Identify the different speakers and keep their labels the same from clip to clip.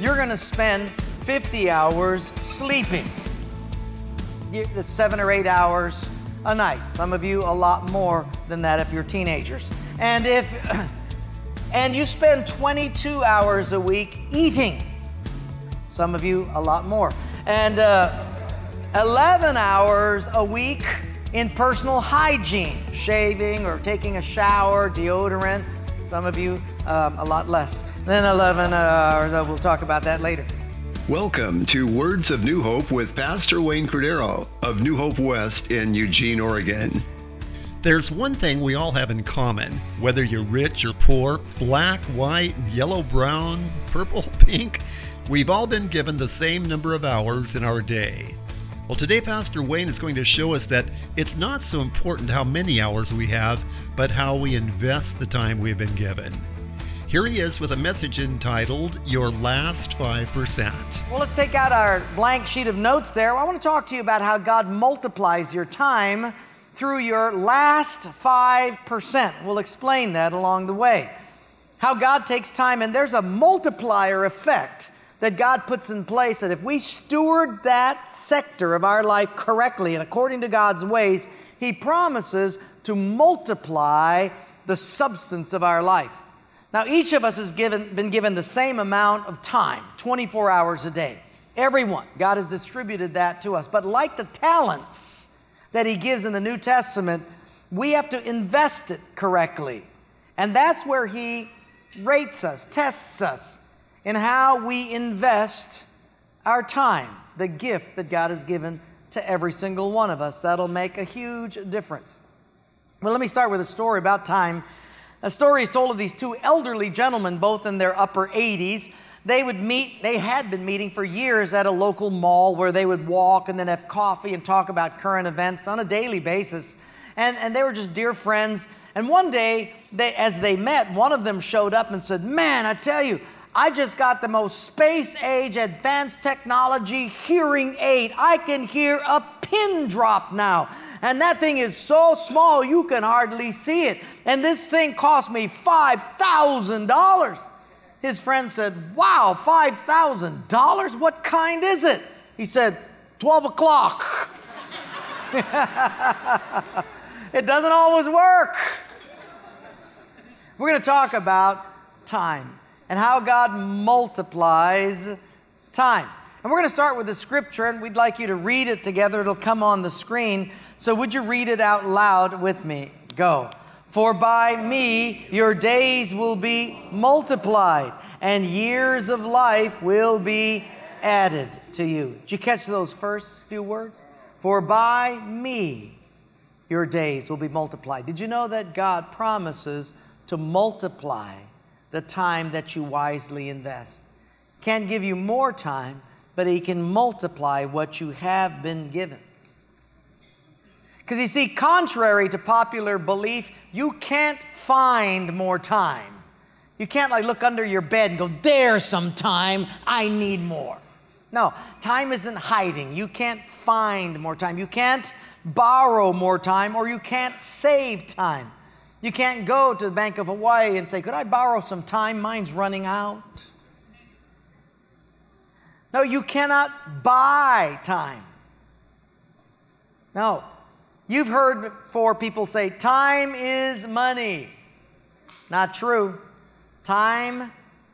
Speaker 1: you're going to spend 50 hours sleeping. 7 or 8 hours a night. Some of you a lot more than that if you're teenagers. And you spend 22 hours a week eating. Some of you a lot more. And 11 hours a week in personal hygiene, shaving or taking a shower, deodorant. Some of you a lot less than 11 hours. We'll talk about that later.
Speaker 2: Welcome to Words of New Hope with Pastor Wayne Cordero of New Hope West in Eugene, Oregon.
Speaker 3: There's one thing we all have in common, whether you're rich or poor, black, white, yellow, brown, purple, pink, we've all been given the same number of hours in our day. Well, today Pastor Wayne is going to show us that it's not so important how many hours we have, but how we invest the time we've been given. Here he is with a message entitled, Your Last 5%.
Speaker 1: Well, let's take out our blank sheet of notes there. I want to talk to you about how God multiplies your time through your last 5%. We'll explain that along the way. How God takes time, and there's a multiplier effect that God puts in place that if we steward that sector of our life correctly and according to God's ways, He promises to multiply the substance of our life. Now, each of us has been given the same amount of time, 24 hours a day. Everyone. God has distributed that to us. But like the talents that He gives in the New Testament, we have to invest it correctly. And that's where He rates us, tests us in how we invest our time, the gift that God has given to every single one of us. That'll make a huge difference. Well, let me start with a story about time. A story is told of these two elderly gentlemen, both in their upper 80s. They had been meeting for years at a local mall where they would walk and then have coffee and talk about current events on a daily basis. And they were just dear friends. And one day, as they met, one of them showed up and said, "Man, I tell you, I just got the most space-age advanced technology hearing aid. I can hear a pin drop now. And that thing is so small you can hardly see it. And this thing cost me $5,000. His friend said, "Wow, $5,000? What kind is it?" He said, 12 o'clock. It doesn't always work. We're going to talk about time and how God multiplies time. And we're going to start with the scripture, and we'd like you to read it together. It'll come on the screen. So would you read it out loud with me? Go. "For by me your days will be multiplied, and years of life will be added to you." Did you catch those first few words? For by me your days will be multiplied. Did you know that God promises to multiply the time that you wisely invest? Can't give you more time, but He can multiply what you have been given. Because you see, contrary to popular belief, you can't find more time. You can't look under your bed and go, "There's some time, I need more." No, time isn't hiding. You can't find more time. You can't borrow more time, or you can't save time. You can't go to the Bank of Hawaii and say, "Could I borrow some time? Mine's running out." No, you cannot buy time. No. You've heard before people say, "Time is money." Not true. Time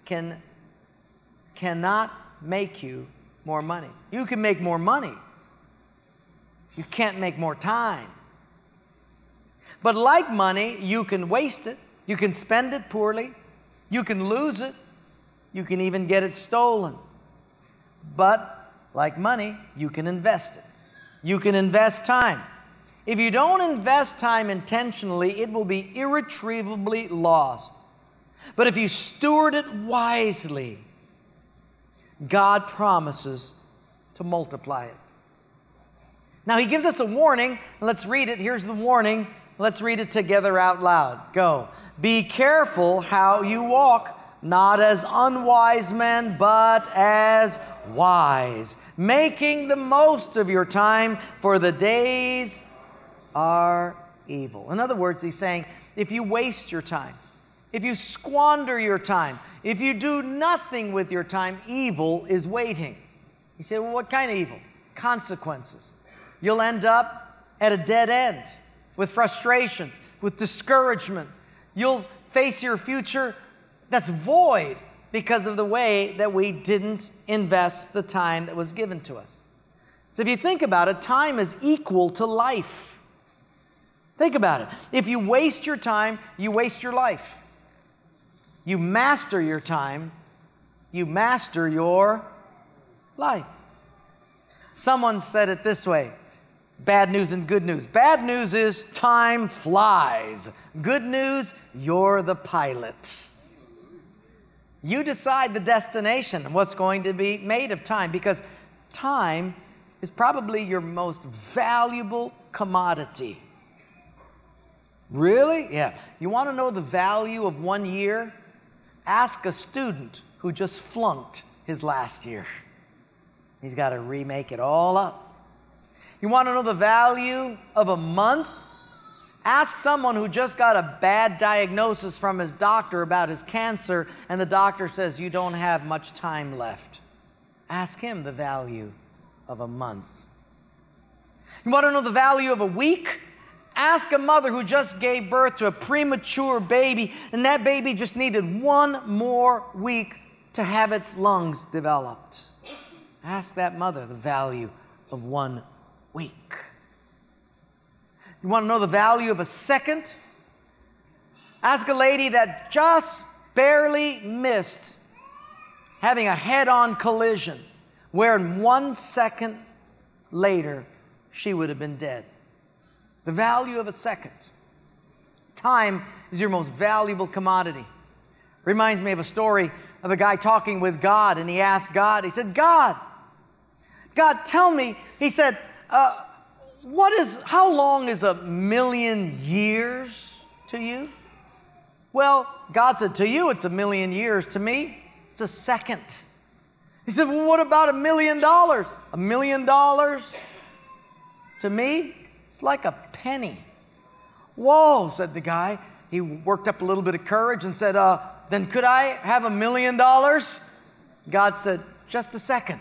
Speaker 1: cannot make you more money. You can make more money. You can't make more time. But like money, you can waste it. You can spend it poorly. You can lose it. You can even get it stolen. But like money, you can invest it. You can invest time. If you don't invest time intentionally, it will be irretrievably lost. But if you steward it wisely, God promises to multiply it. Now, He gives us a warning. Let's read it. Here's the warning. Let's read it together out loud. Go. "Be careful how you walk, not as unwise men, but as wise, making the most of your time, for the days are evil." In other words, He's saying, if you waste your time, if you squander your time, if you do nothing with your time, evil is waiting. You say, well, what kind of evil? Consequences. You'll end up at a dead end with frustrations, with discouragement. You'll face your future that's void because of the way that we didn't invest the time that was given to us. So if you think about it, time is equal to life. Think about it. If you waste your time, you waste your life. You master your time, you master your life. Someone said it this way, bad news and good news. Bad news is time flies. Good news, you're the pilot. You decide the destination and what's going to be made of time, because time is probably your most valuable commodity. Really? Yeah. You want to know the value of 1 year? Ask a student who just flunked his last year. He's got to remake it all up. You want to know the value of a month? Ask someone who just got a bad diagnosis from his doctor about his cancer, and the doctor says, you don't have much time left. Ask him the value of a month. You want to know the value of a week? Ask a mother who just gave birth to a premature baby, and that baby just needed 1 more week to have its lungs developed. Ask that mother the value of 1 week. You want to know the value of a second? Ask a lady that just barely missed having a head-on collision, where in 1 second later, she would have been dead. The value of a second. Time is your most valuable commodity. Reminds me of a story of a guy talking with God, and he asked God, he said, God, tell me, he said, how long is 1,000,000 years to you? Well, God said, to you it's 1,000,000 years. To me, it's a second. He said, well, what about $1 million? $1 million to me, it's like a penny. Whoa, said the guy. He worked up a little bit of courage and said, then could I have $1 million? God said, just a second.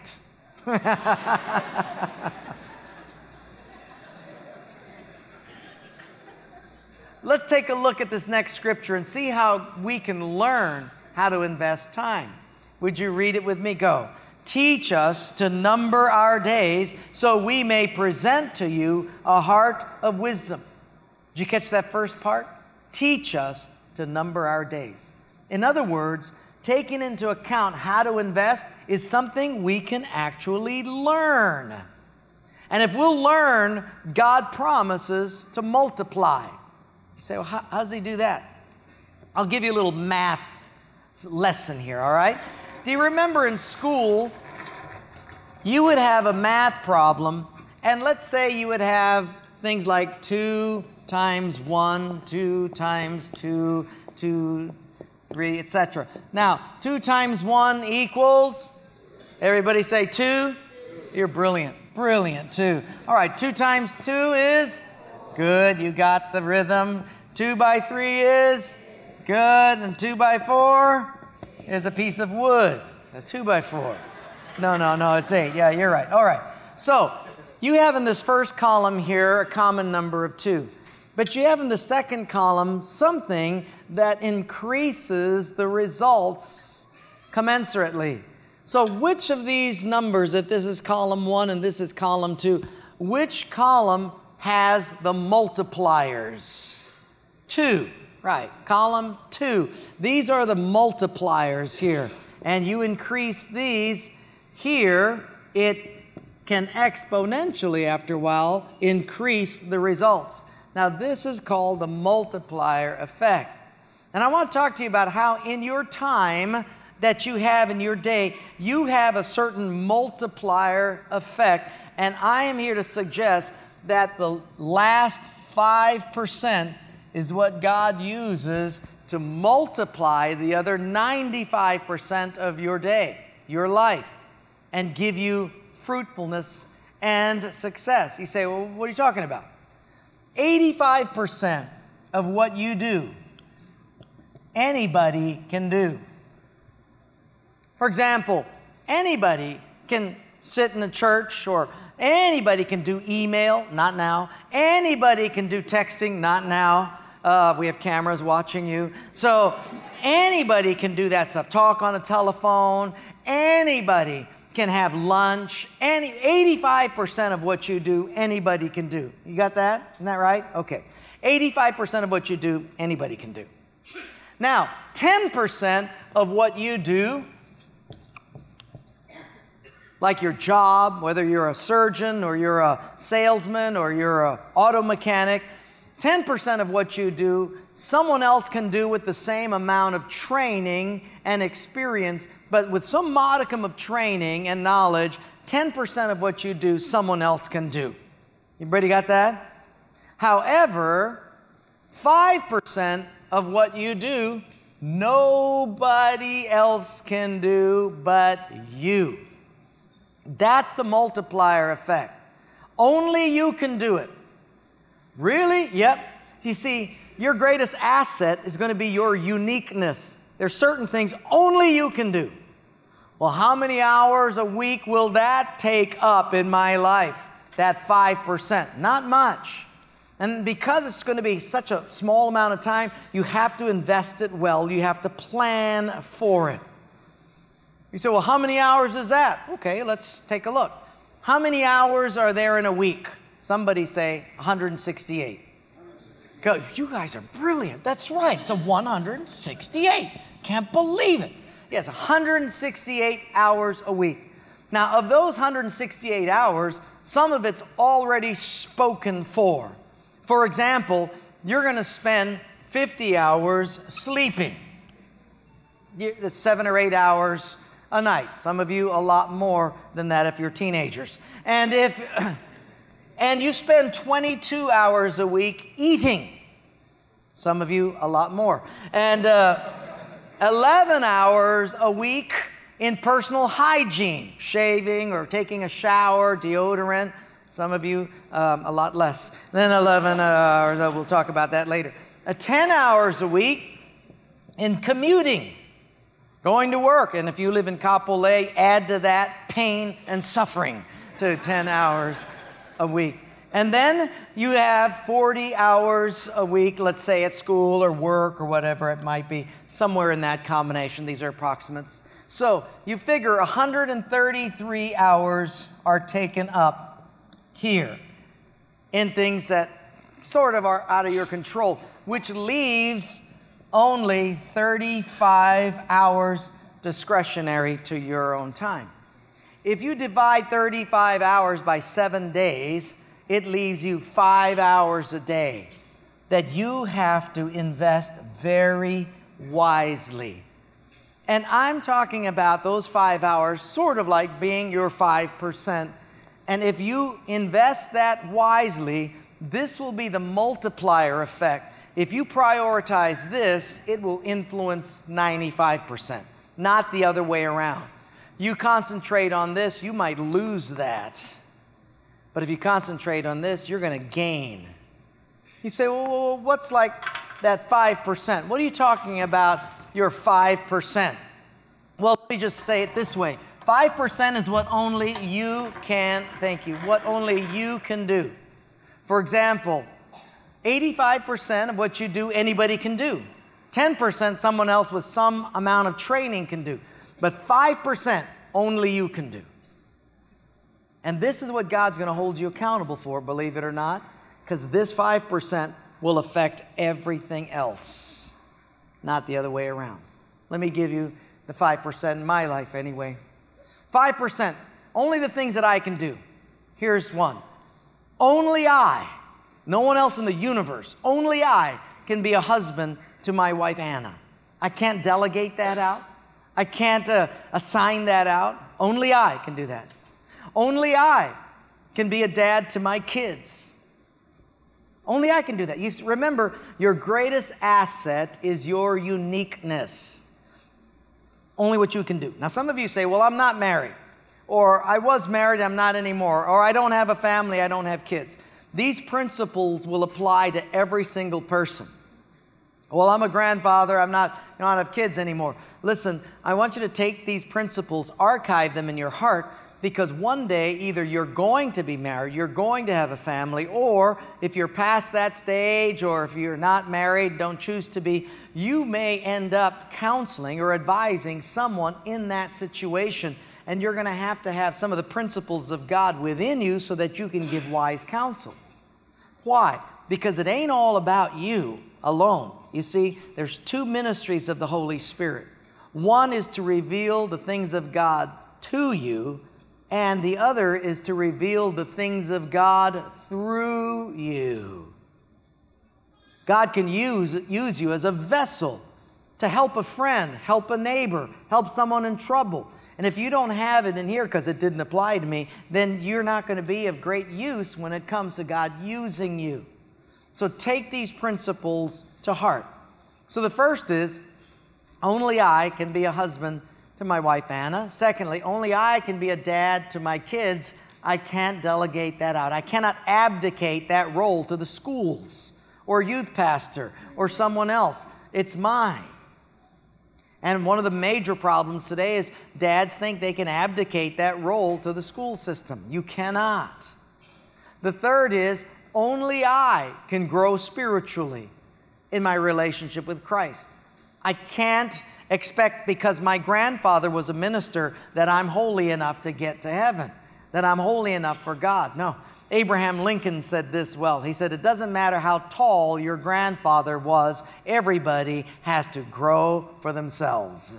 Speaker 1: Let's take a look at this next scripture and see how we can learn how to invest time. Would you read it with me? Go. Teach us to number our days so we may present to you a heart of wisdom. Did you catch that first part? Teach us to number our days. In other words, taking into account how to invest is something we can actually learn. And if we'll learn, God promises to multiply. You say, well, how does he do that? I'll give you a little math lesson here, all right? Do you remember in school, you would have a math problem, and let's say you would have things like 2 times 1, 2 times 2, 2, 3, etc. Now, 2 times 1 equals, everybody say 2? You're brilliant. Brilliant, 2. All right, 2 times 2 is? Good, you got the rhythm. 2 by 3 is? Good, and 2 by 4? Is a piece of wood, a 2 by 4. No, it's 8. Yeah, you're right. All right. So you have in this first column here a common number of 2. But you have in the second column something that increases the results commensurately. So which of these numbers, if this is column 1 and this is column 2, which column has the multipliers? 2. Right, column 2. These are the multipliers here. And you increase these here, it can exponentially, after a while, increase the results. Now, this is called the multiplier effect. And I want to talk to you about how in your time that you have in your day, you have a certain multiplier effect. And I am here to suggest that the last 5% is what God uses to multiply the other 95% of your day, your life, and give you fruitfulness and success. You say, well, what are you talking about? 85% of what you do anybody can do. For example, anybody can sit in a church, or anybody can do email, not now. Anybody can do texting, not now. We have cameras watching you. So anybody can do that stuff. Talk on the telephone. Anybody can have lunch. 85% of what you do, anybody can do. You got that? Isn't that right? Okay. 85% of what you do, anybody can do. Now, 10% of what you do, like your job, whether you're a surgeon or you're a salesman or you're an auto mechanic, 10% of what you do, someone else can do with the same amount of training and experience, but with some modicum of training and knowledge, 10% of what you do, someone else can do. Everybody got that? However, 5% of what you do, nobody else can do but you. That's the multiplier effect. Only you can do it. Really? Yep. You see, your greatest asset is going to be your uniqueness. There's certain things only you can do. Well, how many hours a week will that take up in my life? That 5%. Not much. And because it's going to be such a small amount of time, you have to invest it well. You have to plan for it. You say, well, how many hours is that? Okay, let's take a look. How many hours are there in a week? Somebody say 168. You guys are brilliant. That's right. It's a 168. Can't believe it. Yes, 168 hours a week. Now, of those 168 hours, some of it's already spoken for. For example, you're going to spend 50 hours sleeping. That's 7 or 8 hours a night. Some of you a lot more than that if you're teenagers. And you spend 22 hours a week eating. Some of you a lot more. And 11 hours a week in personal hygiene, shaving or taking a shower, deodorant. Some of you a lot less than 11 hours. We'll talk about that later. 10 hours a week in commuting, going to work. And if you live in Kapolei, add to that pain and suffering to 10 hours a week. And then you have 40 hours a week, let's say at school or work or whatever it might be, somewhere in that combination. These are approximates. So you figure 133 hours are taken up here in things that sort of are out of your control, which leaves only 35 hours discretionary to your own time. If you divide 35 hours by 7 days, it leaves you 5 hours a day that you have to invest very wisely. And I'm talking about those 5 hours sort of like being your 5%. And if you invest that wisely, this will be the multiplier effect. If you prioritize this, it will influence 95%, not the other way around. You concentrate on this, you might lose that. But if you concentrate on this, you're going to gain. You say, well, what's like that 5%? What are you talking about, your 5%? Well, let me just say it this way. 5% is what only you can, what only you can do. For example, 85% of what you do, anybody can do. 10% someone else with some amount of training can do. But 5% only you can do. And this is what God's going to hold you accountable for, believe it or not, because this 5% will affect everything else, not the other way around. Let me give you the 5% in my life anyway. 5%, only the things that I can do. Here's one. Only I, no one else in the universe, only I can be a husband to my wife Anna. I can't delegate that out. I can't assign that out. Only I can do that. Only I can be a dad to my kids. Only I can do that. You remember, your greatest asset is your uniqueness. Only what you can do. Now, some of you say, well, I'm not married. Or I was married, I'm not anymore. Or I don't have a family, I don't have kids. These principles will apply to every single person. Well, I'm a grandfather. I don't have kids anymore. Listen, I want you to take these principles, archive them in your heart, because one day either you're going to be married, you're going to have a family, or if you're past that stage, or if you're not married, don't choose to be, you may end up counseling or advising someone in that situation. And you're going to have some of the principles of God within you so that you can give wise counsel. Why? Because it ain't all about you alone. You see, there's two ministries of the Holy Spirit. One is to reveal the things of God to you, and the other is to reveal the things of God through you. God can use you as a vessel to help a friend, help a neighbor, help someone in trouble. And if you don't have it in here because it didn't apply to me, then you're not going to be of great use when it comes to God using you. So take these principles to heart. So the first is, only I can be a husband to my wife, Anna. Secondly, only I can be a dad to my kids. I can't delegate that out. I cannot abdicate that role to the schools or youth pastor or someone else. It's mine. And one of the major problems today is dads think they can abdicate that role to the school system. You cannot. The third is, only I can grow spiritually in my relationship with Christ. I can't expect, because my grandfather was a minister, that I'm holy enough to get to heaven, that I'm holy enough for God. No. Abraham Lincoln said this well. He said, it doesn't matter how tall your grandfather was, everybody has to grow for themselves.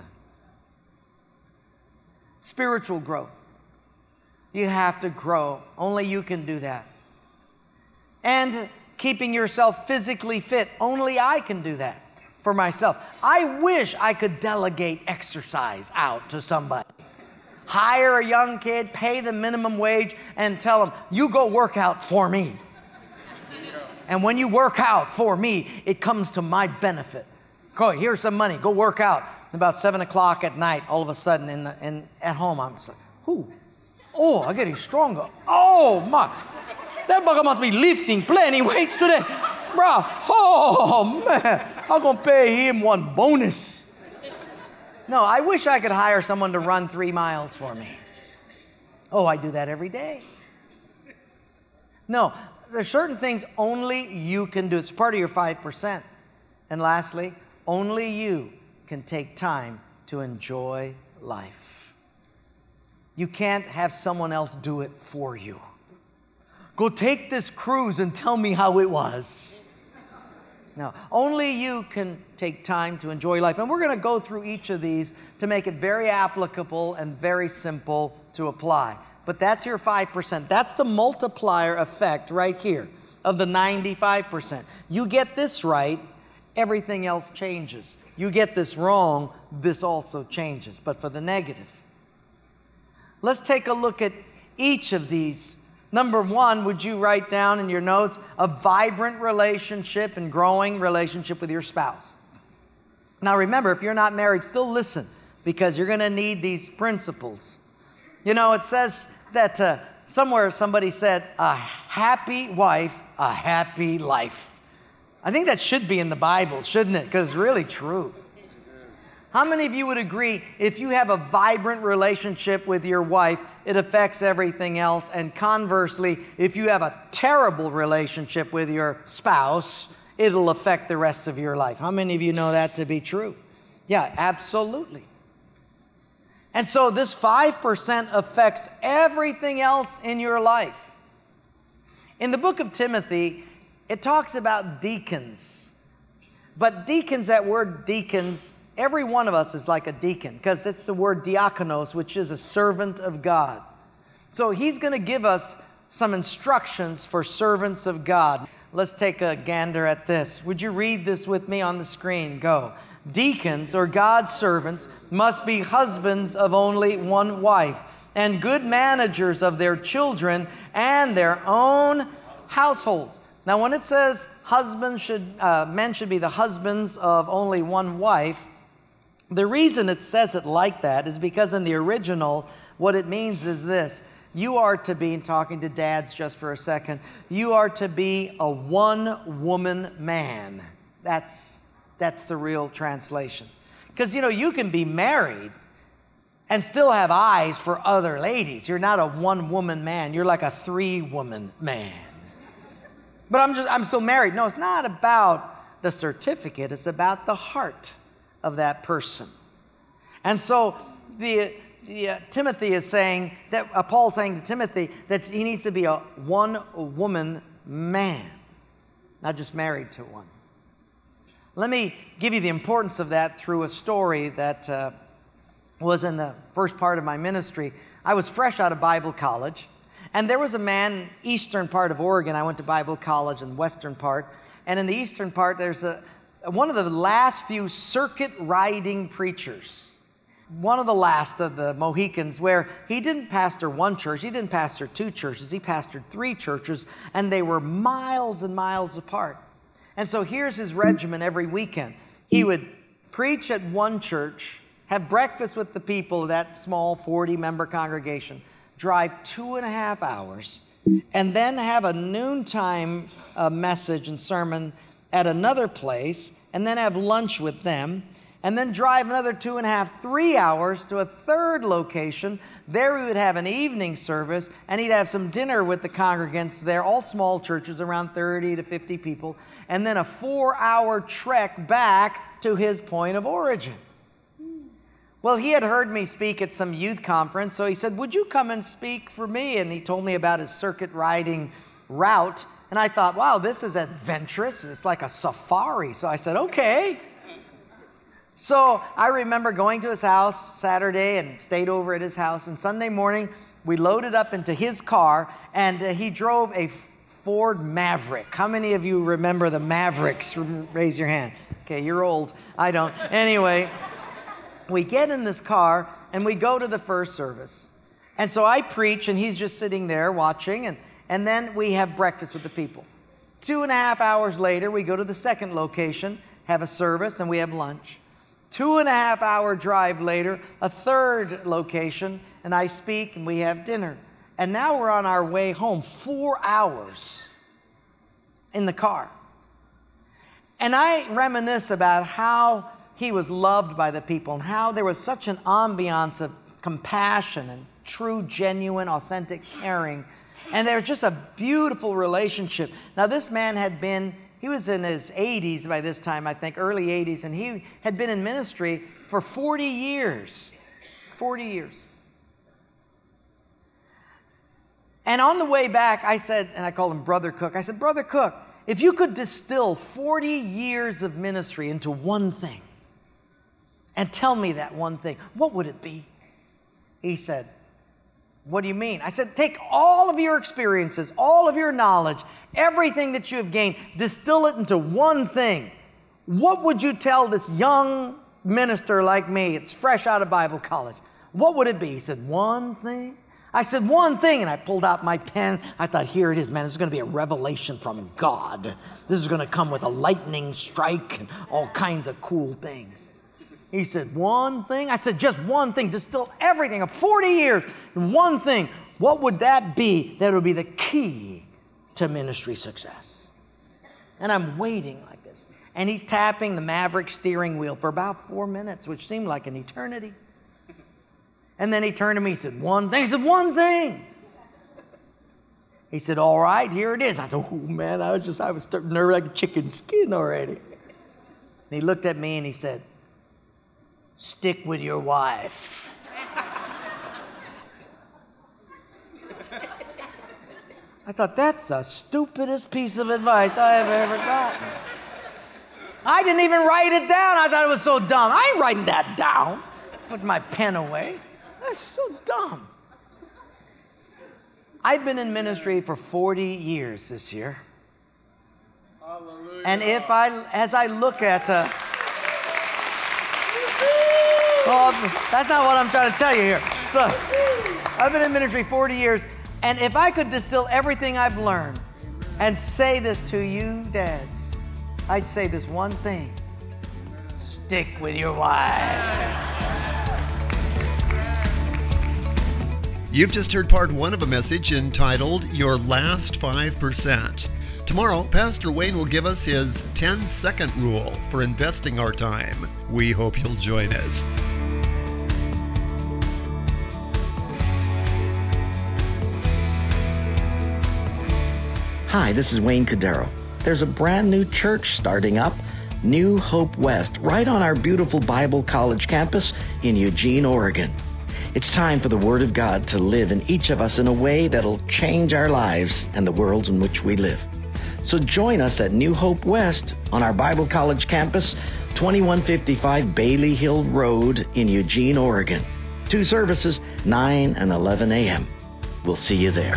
Speaker 1: Spiritual growth. You have to grow. Only you can do that. And keeping yourself physically fit. Only I can do that for myself. I wish I could delegate exercise out to somebody. Hire a young kid, pay the minimum wage, and tell them, you go work out for me. And when you work out for me, it comes to my benefit. Go, here's some money, go work out. About 7 o'clock at night, all of a sudden at home, I'm just like, oh, I'm getting stronger. Oh, my. That bugger must be lifting plenty weights today. Bro, oh, man, I'm going to pay him one bonus. No, I wish I could hire someone to run 3 miles for me. Oh, I do that every day. No, there's certain things only you can do. It's part of your 5%. And lastly, only you can take time to enjoy life. You can't have someone else do it for you. Go take this cruise and tell me how it was. No, only you can take time to enjoy life. And we're going to go through each of these to make it very applicable and very simple to apply. But that's your 5%. That's the multiplier effect right here of the 95%. You get this right, everything else changes. You get this wrong, this also changes, but for the negative. Let's take a look at each of these. Number one, would you write down in your notes a vibrant relationship and growing relationship with your spouse? Now remember, if you're not married, still listen, because you're going to need these principles. You know, it says that somewhere somebody said, a happy wife, a happy life. I think that should be in the Bible, shouldn't it? Because it's really true. How many of you would agree if you have a vibrant relationship with your wife, it affects everything else? And conversely, if you have a terrible relationship with your spouse, it'll affect the rest of your life. How many of you know that to be true? Yeah, absolutely. And so this 5% affects everything else in your life. In the book of Timothy, it talks about deacons. But deacons, that word deacons, every one of us is like a deacon, because it's the word diakonos, which is a servant of God. So he's going to give us some instructions for servants of God. Let's take a gander at this. Would you read this with me on the screen? Go. Deacons, or God's servants, must be husbands of only one wife, and good managers of their children and their own households. Now, when it says men should be the husbands of only one wife, the reason it says it like that is because in the original, what it means is this. You are to be, talking to dads just for a second, you are to be a one-woman man. That's That's the real translation. Because, you can be married and still have eyes for other ladies. You're not a one-woman man. You're like a three-woman man. But I'm still married. No, it's not about the certificate. It's about the heart of that person. And so Timothy is saying that Paul's saying to Timothy that he needs to be a one-woman man, not just married to one. Let me give you the importance of that through a story that was in the first part of my ministry. I was fresh out of Bible college, and there was a man, eastern part of Oregon. I went to Bible college in the western part, and in the eastern part, there's one of the last few circuit riding preachers. One of the last of the Mohicans, where he didn't pastor one church, he didn't pastor two churches, he pastored three churches, and they were miles and miles apart. And so here's his regimen every weekend. He would preach at one church, have breakfast with the people of that small 40-member congregation, drive 2.5 hours, and then have a noontime message and sermon at another place, and then have lunch with them, and then drive another 2.5, 3 hours to a third location. There we would have an evening service, and he'd have some dinner with the congregants there, all small churches, around 30 to 50 people, and then a 4-hour trek back to his point of origin. Well, he had heard me speak at some youth conference, so he said, would you come and speak for me? And he told me about his circuit riding route, and I thought, wow, this is adventurous. It's like a safari. So I said, okay. So I remember going to his house Saturday and stayed over at his house. And Sunday morning, we loaded up into his car, and he drove a Ford Maverick. How many of you remember the Mavericks? Raise your hand. Okay, you're old. I don't. Anyway, we get in this car, and we go to the first service. And so I preach, and he's just sitting there watching, and then we have breakfast with the people. 2.5 hours later, we go to the second location, have a service, and we have lunch. 2.5 hour drive later, a third location, and I speak and we have dinner. And now we're on our way home, 4 hours in the car. And I reminisce about how he was loved by the people and how there was such an ambiance of compassion and true, genuine, authentic caring. And there's just a beautiful relationship. Now, this man he was in his 80s by this time, I think, early 80s, and he had been in ministry for 40 years. 40 years. And on the way back, I said, and I called him Brother Cook, I said, Brother Cook, if you could distill 40 years of ministry into one thing, and tell me that one thing, what would it be? He said, what do you mean? I said, take all of your experiences, all of your knowledge, everything that you have gained, distill it into one thing. What would you tell this young minister like me? It's fresh out of Bible college. What would it be? He said, one thing. I said, one thing, and I pulled out my pen. I thought, here it is, man. This is going to be a revelation from God. This is going to come with a lightning strike and all kinds of cool things. He said, one thing? I said, just one thing. Distill everything of 40 years in one thing. What would that be that would be the key to ministry success? And I'm waiting like this. And he's tapping the Maverick steering wheel for about 4 minutes, which seemed like an eternity. And then he turned to me, he said, one thing. He said, one thing. He said, all right, here it is. I said, oh man, I was starting to nerve like a chicken skin already. And he looked at me and he said, stick with your wife. I thought, that's the stupidest piece of advice I have ever gotten. I didn't even write it down. I thought it was so dumb. I ain't writing that down. Put my pen away. That's so dumb. I've been in ministry for 40 years this year. Hallelujah. And as I look at... well, that's not what I'm trying to tell you here. So, I've been in ministry 40 years, and if I could distill everything I've learned and say this to you, dads, I'd say this one thing. Stick with your wife. You've just heard part one of a message entitled, Your Last 5%.
Speaker 3: Tomorrow, Pastor Wayne will give us his 10-second rule for investing our time. We hope you'll join us.
Speaker 4: Hi, this is Wayne Cordero. There's a brand new church starting up, New Hope West, right on our beautiful Bible College campus in Eugene, Oregon. It's time for the Word of God to live in each of us in a way that'll change our lives and the worlds in which we live. So join us at New Hope West on our Bible College campus, 2155 Bailey Hill Road in Eugene, Oregon. 2 services, 9 and 11 a.m. We'll see you there.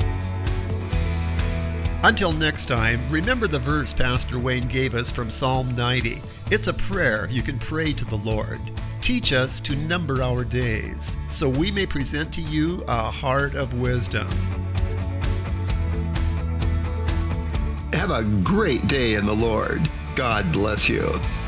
Speaker 3: Until next time, remember the verse Pastor Wayne gave us from Psalm 90. It's a prayer you can pray to the Lord. Teach us to number our days, so we may present to you a heart of wisdom.
Speaker 2: Have a great day in the Lord. God bless you.